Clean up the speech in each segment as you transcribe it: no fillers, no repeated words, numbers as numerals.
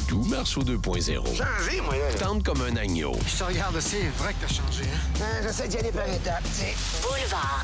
doux Marceau 2.0. Changé, moi, là. Tente comme un agneau. Je te regarde, c'est vrai que t'as changé, hein? J'essaie d'y aller par étapes, tu sais. Boulevard.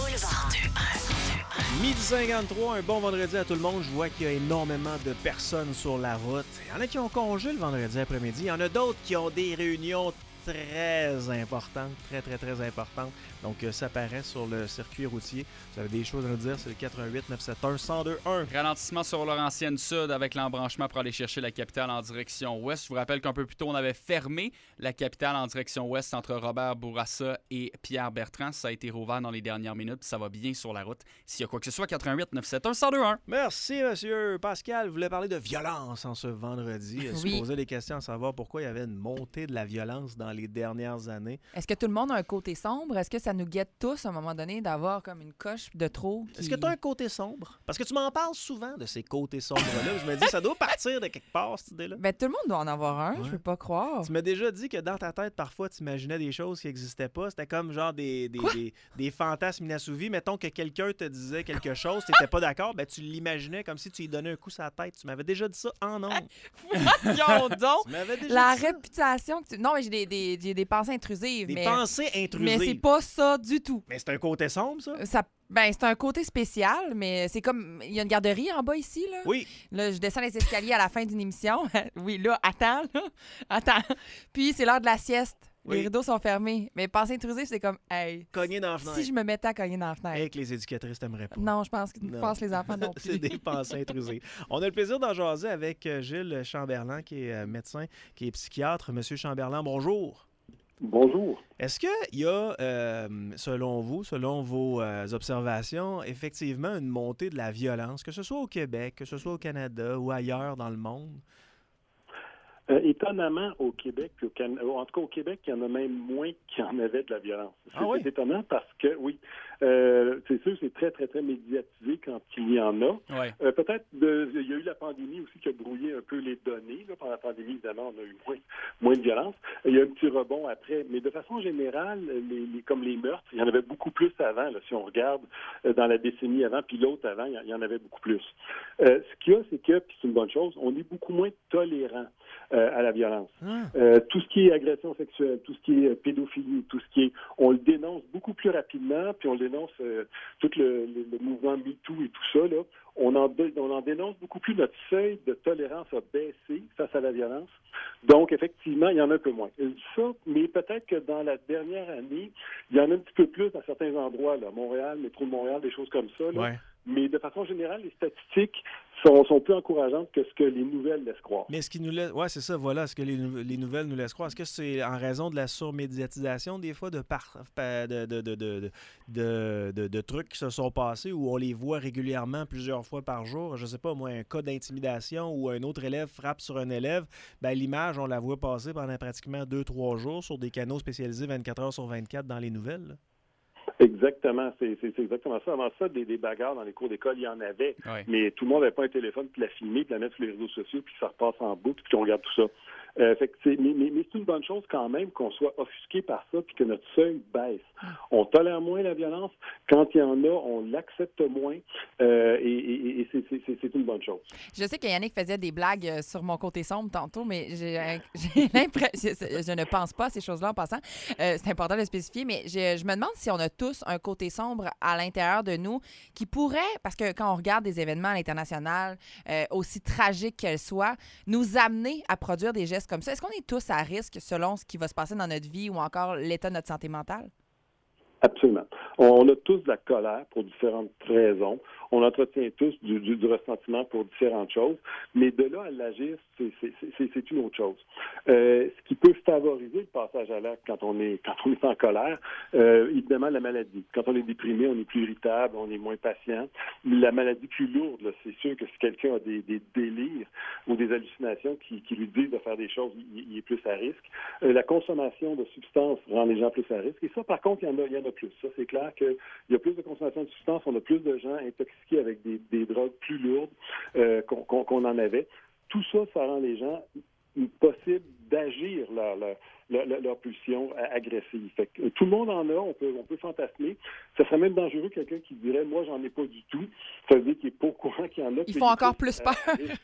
12h53, un bon vendredi à tout le monde. Je vois qu'il y a énormément de personnes sur la route. Il y en a qui ont congé le vendredi après-midi. Il y en a d'autres qui ont des réunions très importantes, très importantes. Donc, ça paraît sur le circuit routier. Vous avez des choses à nous dire, c'est le 88-971-1021. Ralentissement sur Laurentienne Sud avec l'embranchement pour aller chercher la capitale en direction ouest. Je vous rappelle qu'un peu plus tôt, on avait fermé la capitale en direction ouest entre Robert Bourassa et Pierre Bertrand. Ça a été rouvert dans les dernières minutes, puis ça va bien sur la route. S'il y a quoi que ce soit, 88-971-1021. Merci, monsieur. Pascal voulait parler de violence en ce vendredi. Il se posait des questions à savoir pourquoi il y avait une montée de la violence dans les dernières années. Est-ce que tout le monde a un côté sombre? Est-ce que ça nous guette tous à un moment donné d'avoir comme une coche de trop? Est-ce que tu as un côté sombre? Parce que tu m'en parles souvent de ces côtés sombres-là. Je me dis, ça doit partir de quelque part, cette idée-là. Ben, tout le monde doit en avoir un, ouais. Je peux pas croire. Tu m'as déjà dit que dans ta tête, parfois, tu imaginais des choses qui n'existaient pas. C'était comme genre des fantasmes inassouvis. Mettons que quelqu'un te disait quelque chose, tu n'étais pas d'accord, ben tu l'imaginais comme si tu lui donnais un coup sur la tête. Tu m'avais déjà dit ça en ondes. Voyons donc! Tu m'avais déjà La dit ça. réputation que tu... Non, mais j'ai des pensées intrusives. Des pensées intrusives. Mais c'est pas ça du tout. Mais c'est un côté sombre, ça? Ben, c'est un côté spécial, mais c'est comme... Il y a une garderie en bas ici, là. Oui. Là, je descends les escaliers à la fin d'une émission. Oui, là, attends, là. Attends. Puis, c'est l'heure de la sieste. Oui. Les rideaux sont fermés. Mais pensée intrusive, c'est comme, hey... Cogner dans la fenêtre. Si je me mettais à cogner dans la fenêtre. Et que les éducatrices t'aimeraient pas. Non, je pense que les enfants non plus. C'est des pensées intrusives. On a le plaisir d'en jaser avec Gilles Chamberlain, qui est médecin, qui est psychiatre. Monsieur Chamberlain, bonjour. Bonjour. Est-ce qu'il y a, selon vous, selon vos observations, effectivement une montée de la violence, que ce soit au Québec, que ce soit au Canada ou ailleurs dans le monde? Étonnamment, au Québec, en tout cas au Québec, il y en a même moins qu'il y en avait de la violence. C'est étonnant parce que, oui, c'est sûr, c'est très, très, très médiatisé quand il y en a. Ouais. Peut-être, il y a eu la pandémie aussi qui a brouillé un peu les données. Là. Pendant la pandémie, évidemment, on a eu moins de violence. Il y a un petit rebond après. Mais de façon générale, comme les meurtres, il y en avait beaucoup plus avant. Là, si on regarde dans la décennie avant, puis l'autre avant, il y en avait beaucoup plus. Ce qu'il y a, c'est que, puis c'est une bonne chose, on est beaucoup moins tolérant à la violence. Tout ce qui est agression sexuelle, tout ce qui est pédophilie, tout ce qui est... On le dénonce beaucoup plus rapidement, puis on dénonce tout le mouvement MeToo et tout ça, là. On en dénonce beaucoup plus. Notre seuil de tolérance a baissé face à la violence. Donc, effectivement, il y en a un peu moins. Ça, mais peut-être que dans la dernière année, il y en a un petit peu plus dans certains endroits, là, Montréal, métro de Montréal, des choses comme ça, là. Ouais. Mais de façon générale, les statistiques sont plus encourageantes que ce que les nouvelles laissent croire. Mais ce qui nous laisse... Oui, c'est ça, voilà, ce que les nouvelles nous laissent croire. Est-ce que c'est en raison de la surmédiatisation, des fois, de trucs qui se sont passés où on les voit régulièrement plusieurs fois par jour? Je sais pas, moi, un cas d'intimidation où un autre élève frappe sur un élève, ben, l'image, on la voit passer pendant pratiquement 2-3 jours sur des canaux spécialisés 24 heures sur 24 dans les nouvelles, là. Exactement, c'est exactement ça. Avant ça, des bagarres dans les cours d'école, il y en avait, mais tout le monde n'avait pas un téléphone puis la filmer, puis la mettre sur les réseaux sociaux, puis ça repasse en boucle, puis on regarde tout ça. Fait que mais c'est une bonne chose quand même qu'on soit offusqué par ça, puis que notre seuil baisse. On tolère moins la violence. Quand il y en a, on l'accepte moins, et c'est une bonne chose. Je sais que Yannick faisait des blagues sur mon côté sombre tantôt, mais j'ai l'impression... Je ne pense pas à ces choses-là en passant. C'est important de le spécifier, mais je me demande si on a tous un côté sombre à l'intérieur de nous qui pourrait, parce que quand on regarde des événements à l'international, aussi tragiques qu'elles soient, nous amener à produire des gestes comme ça. Est-ce qu'on est tous à risque selon ce qui va se passer dans notre vie ou encore l'état de notre santé mentale? Absolument. On a tous de la colère pour différentes raisons. On entretient tous du ressentiment pour différentes choses. Mais de là à l'agir, c'est une autre chose. Ce qui peut favoriser le passage à l'acte quand on est en colère, évidemment, la maladie. Quand on est déprimé, on est plus irritable, on est moins patient. La maladie plus lourde, là, c'est sûr que si quelqu'un a des délires ou des hallucinations qui lui disent de faire des choses, il est plus à risque. La consommation de substances rend les gens plus à risque. Et ça, par contre, il y en a plus. Ça, c'est clair qu'il y a plus de consommation de substances, on a plus de gens intoxiqués avec des drogues plus lourdes qu'on en avait. Tout ça, ça rend les gens possible d'agir leur pulsion agressive. Fait que, tout le monde en a, on peut fantasmer. Ça serait même dangereux quelqu'un qui dirait « moi, j'en ai pas du tout ». Ça veut dire qu'il n'est pas au courant qu'il y en a. Ils font encore plus peur.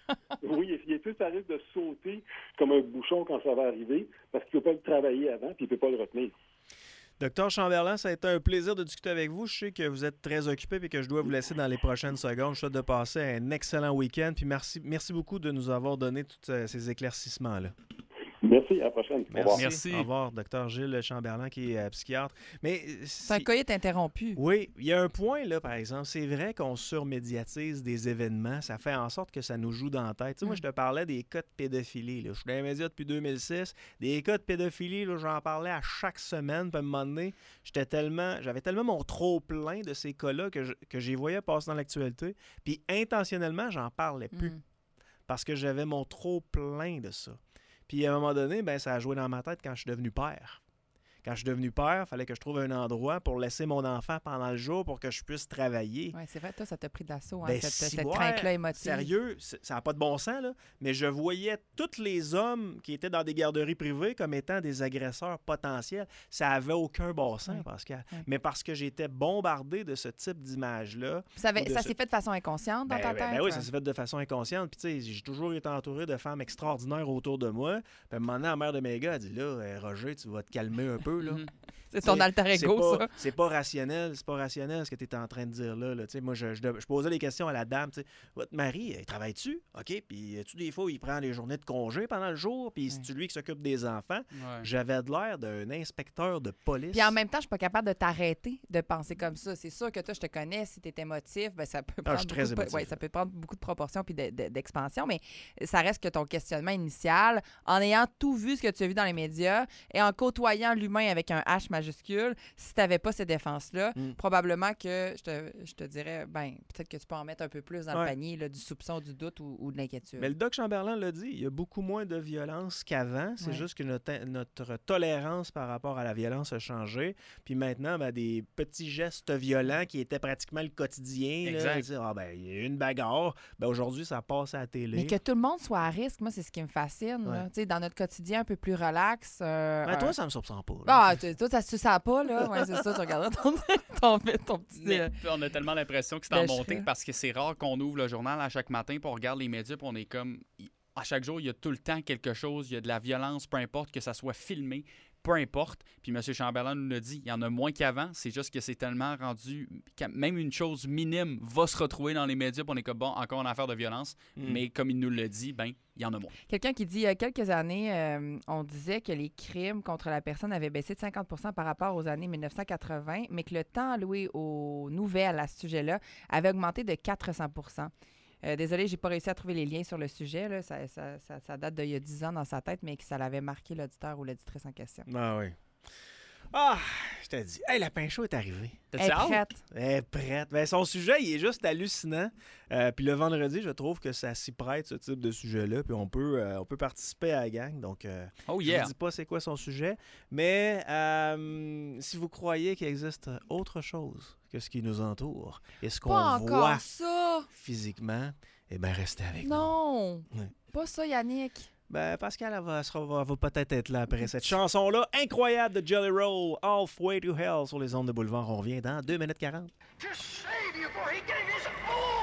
Oui, il est plus à risque de sauter comme un bouchon quand ça va arriver parce qu'il ne peut pas le travailler avant puis il ne peut pas le retenir. Docteur Chamberlain, ça a été un plaisir de discuter avec vous. Je sais que vous êtes très occupé et que je dois vous laisser dans les prochaines secondes. Je souhaite de passer un excellent week-end. Puis merci beaucoup de nous avoir donné tous ces éclaircissements-là. Merci, à la prochaine. Merci. Au revoir. Merci. Au revoir, Dr Gilles Chamberlain, qui est psychiatre. Mais C'est un coït interrompu. Oui, il y a un point, là, par exemple. C'est vrai qu'on surmédiatise des événements. Ça fait en sorte que ça nous joue dans la tête. Tu sais, moi, je te parlais des cas de pédophilie. Là. Je suis dans les médias depuis 2006. Des cas de pédophilie, là, j'en parlais à chaque semaine. Puis à un moment donné, j'avais tellement mon trop-plein de ces cas-là que j'y voyais passer dans l'actualité. Puis intentionnellement, j'en parlais plus. Parce que j'avais mon trop-plein de ça. Puis à un moment donné, ben, ça a joué dans ma tête quand je suis devenu père. Quand je suis devenu père, il fallait que je trouve un endroit pour laisser mon enfant pendant le jour pour que je puisse travailler. Oui, c'est vrai, toi, ça t'a pris d'assaut, hein, Ben, cette crainte-là émotive. Sérieux, ça n'a pas de bon sens, là. Mais je voyais tous les hommes qui étaient dans des garderies privées comme étant des agresseurs potentiels. Ça n'avait aucun bon sens, Pascal. Oui. Mais parce que j'étais bombardé de ce type d'image-là. Ça s'est fait de façon inconsciente dans ta tête? Ben oui, ça s'est fait de façon inconsciente. Puis, tu sais, j'ai toujours été entouré de femmes extraordinaires autour de moi. Puis, à un moment donné, la mère de mes gars a dit là, Roger, tu vas te calmer un peu, là. C'est ton alter ego, ça. C'est pas rationnel. C'est pas rationnel ce que tu es en train de dire là. Moi, je posais des questions à la dame. Votre mari, il travaille-tu? OK. Puis, tu des fois, il prend des journées de congé pendant le jour. Puis, c'est lui qui s'occupe des enfants. Ouais. J'avais de l'air d'un inspecteur de police. Puis, en même temps, je suis pas capable de t'arrêter de penser comme ça. C'est sûr que toi, je te connais. Si tu es émotif, ben, ça peut ça peut prendre beaucoup de proportions puis d'expansion. Mais ça reste que ton questionnement initial, en ayant tout vu ce que tu as vu dans les médias et en côtoyant l'humain avec un H majuscule, si tu n'avais pas ces défenses-là, probablement que je te dirais, ben peut-être que tu peux en mettre un peu plus dans le panier là, du soupçon, du doute ou de l'inquiétude. Mais le doc Chamberlain l'a dit, il y a beaucoup moins de violence qu'avant. C'est juste que notre tolérance par rapport à la violence a changé. Puis maintenant, ben, des petits gestes violents qui étaient pratiquement le quotidien. Là, dire, il y a une bagarre. Ben, aujourd'hui, ça passe à la télé. Mais que tout le monde soit à risque, moi, c'est ce qui me fascine. Là. Dans notre quotidien un peu plus relax. Toi, ça me surprend pas. Toi, ça se sent pas, là. Ouais, c'est ça, tu regarderas ton petit... Mais on a tellement l'impression que c'est en montée parce que c'est rare qu'on ouvre le journal à chaque matin pour regarder les médias puis on est comme... À chaque jour, il y a tout le temps quelque chose, il y a de la violence, peu importe que ça soit filmé, peu importe. Puis M. Chamberlain nous l'a dit, il y en a moins qu'avant. C'est juste que c'est tellement rendu... Même une chose minime va se retrouver dans les médias puis on est comme, bon, encore une affaire de violence. Mais comme il nous l'a dit, ben il y en a moins. Quelqu'un qui dit, il y a quelques années, on disait que les crimes contre la personne avaient baissé de 50 % par rapport aux années 1980, mais que le temps alloué aux nouvelles à ce sujet-là avait augmenté de 400 %. Désolée, j'ai pas réussi à trouver les liens sur le sujet. Là. Ça date d'il y a 10 ans dans sa tête, mais que ça l'avait marqué l'auditeur ou l'auditrice en question. Ah oui. Ah, je t'ai dit. Hey, la pinchot est arrivée. Elle est prête. Elle est prête. Ben, son sujet, il est juste hallucinant. Puis le vendredi, je trouve que ça s'y prête, ce type de sujet-là. Puis on peut participer à la gang. Donc, je ne dis pas c'est quoi son sujet. Mais si vous croyez qu'il existe autre chose que ce qui nous entoure et ce qu'on voit physiquement, eh bien, restez avec nous. Non, pas ça, Yannick. Ben, Pascal, elle va peut-être être là après cette chanson-là incroyable de Jelly Roll, Halfway to Hell sur les ondes de Boulevard. On revient dans 2 minutes 40.